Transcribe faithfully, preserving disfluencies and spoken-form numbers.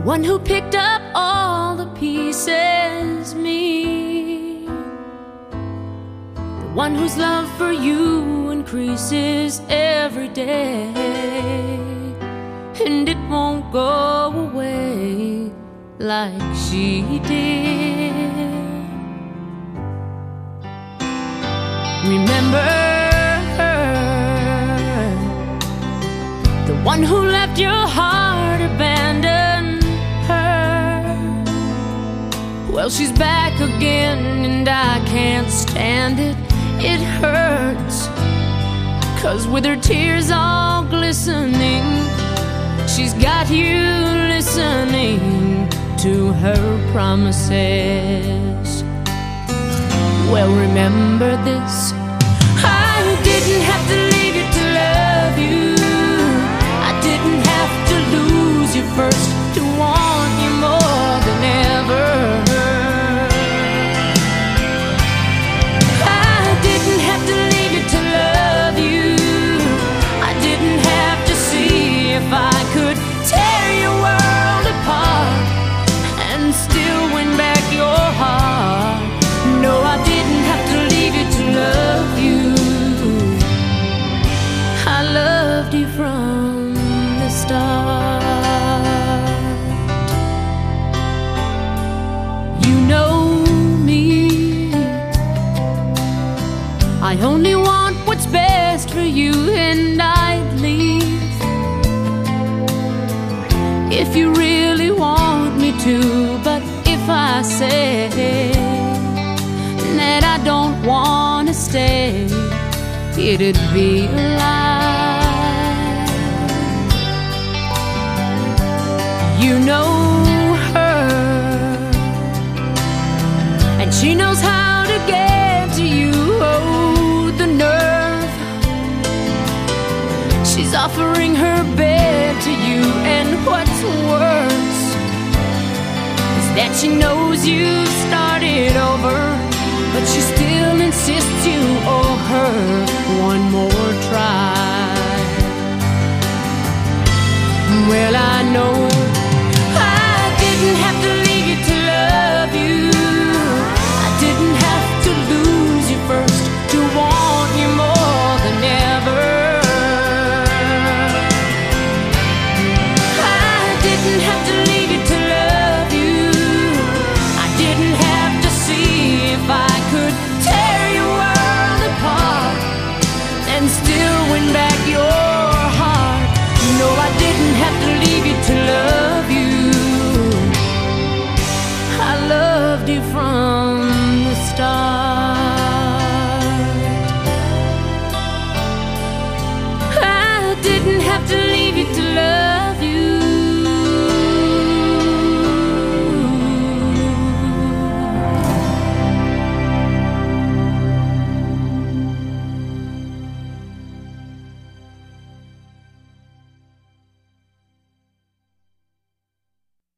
one who picked up all the pieces, me, the one whose love for you increases every day, and it won't go away like she did. Remember her, the one who left your heart abandoned her. Well, she's back again and I can't stand it. It hurts, 'cause with her tears all glistening, she's got you listening to her promises. Well, remember this, I didn't have to leave you to love you. I didn't have to lose you first to want you more than ever. I didn't have to leave you to love you. I didn't have to see if I could tear your world apart and still win back your heart. No, I didn't have to leave you to love you. I loved you from the start. You know me, I only want what's best for you, and I'd leave if you really want me to. But if I say that I don't wanna stay, it'd be a lie. You know her, and she knows how to get to you. Oh, the nerve. She's offering her bed to you, and what's worse is that she knows you started over, but she still insists you owe her one more try. Well, I know